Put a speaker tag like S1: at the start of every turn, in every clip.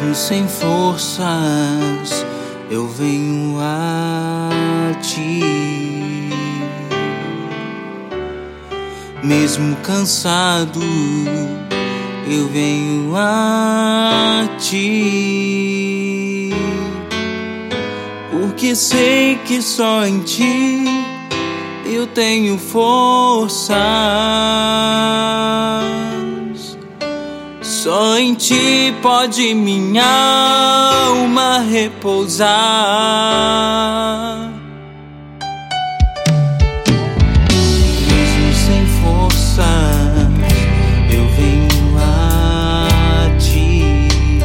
S1: Mesmo sem forças, eu venho a ti. Mesmo cansado, eu venho a ti. Porque sei que só em ti eu tenho forças. Só em ti pode minha alma repousar. Mesmo sem forças, eu venho a ti.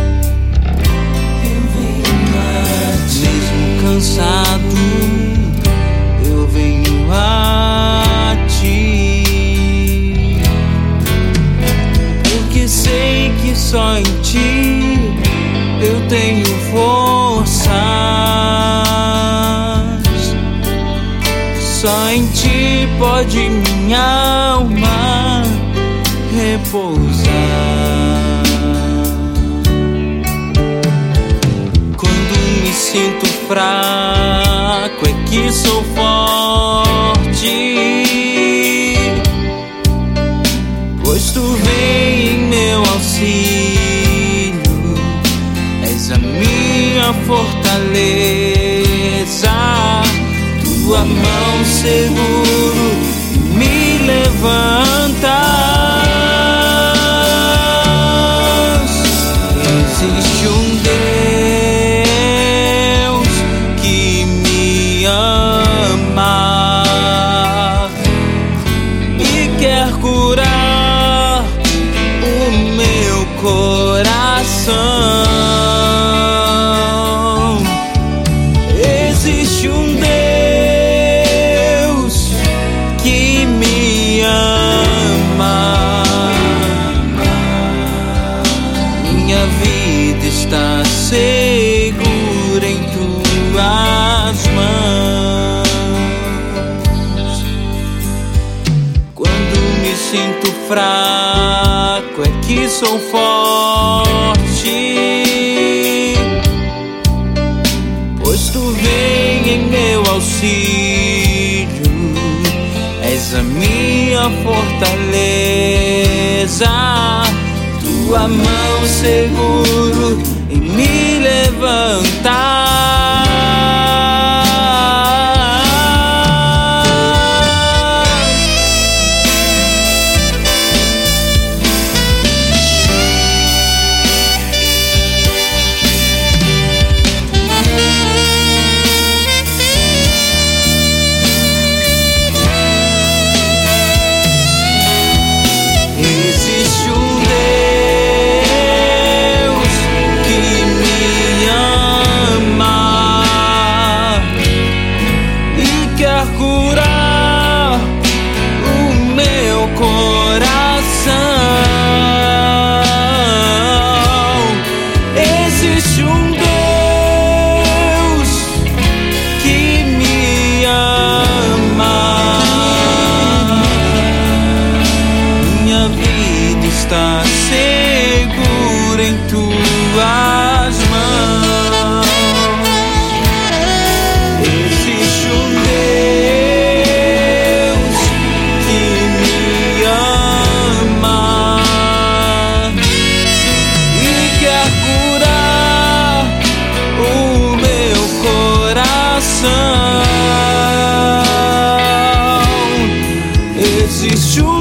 S1: Eu venho a ti. Mesmo cansado, eu venho a ti. Porque sei que só em ti eu tenho forças. Só em ti pode minha alma repousar. Quando me sinto fraco é que sou forte, pois tu vem em meu auxílio, és a minha fortaleza. Tua mão seguro me levantas. Existe um Deus que me ama e quer curar o meu coração. Existe um Deus que me ama. Minha vida está segura em tuas mãos. Quando me sinto fraco é que sou forte, pois tu vem em meu auxílio, és a minha fortaleza. Tua mão seguro em me levantar. Curar o meu coração. Existe um Deus que me ama. Minha vida está segura em tuas mãos. Existe um Deus que me ama e quer curar o meu coração. Existe um